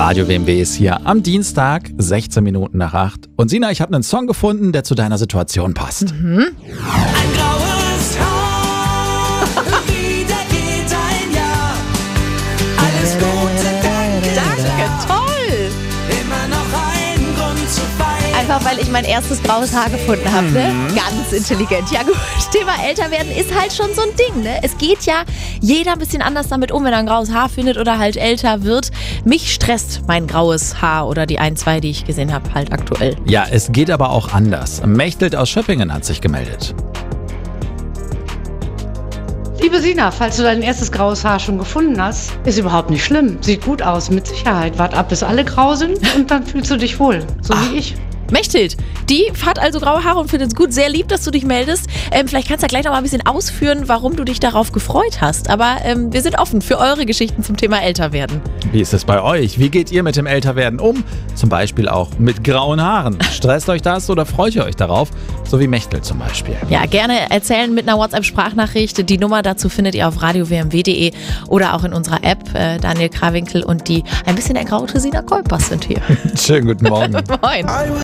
Radio WMW ist hier am Dienstag, 16 Minuten nach 8. Und Sina, ich habe einen Song gefunden, der zu deiner Situation passt. Ein graues Haar, wieder geht ein Jahr. Alles Gute, danke, Danke, toll! immer noch ein Grund zu feiern. Einfach weil ich mein erstes graues Haar gefunden habe, ne? Ganz intelligent. Ja gut, Thema älter werden ist halt schon so ein Ding, ne? Es geht ja jeder ein bisschen anders damit um, wenn er ein graues Haar findet oder halt älter wird. Mich stresst mein graues Haar oder die ein, zwei, die ich gesehen habe, halt aktuell. Ja, es geht aber auch anders. Mechthild aus Schöppingen hat sich gemeldet. Liebe Sina, falls du dein erstes graues Haar schon gefunden hast, ist überhaupt nicht schlimm. Sieht gut aus, mit Sicherheit. Wart ab, bis alle grau sind und dann fühlst du dich wohl. So wie ich. Mechthild, die hat also graue Haare und findet es gut. Sehr lieb, dass du dich meldest. Vielleicht kannst du ja gleich noch mal ein bisschen ausführen, warum du dich darauf gefreut hast. Aber wir sind offen für eure Geschichten zum Thema Älterwerden. Wie ist es bei euch? Wie geht ihr mit dem Älterwerden um? Zum Beispiel auch mit grauen Haaren. Stresst euch das oder freut ihr euch darauf? So wie Mechthild zum Beispiel. Ja, gerne erzählen mit einer WhatsApp-Sprachnachricht. Die Nummer dazu findet ihr auf radiowmw.de oder auch in unserer App. Daniel Krawinkel und die ein bisschen ergraute Sina Kolpers sind hier. Schönen guten Morgen. Moin.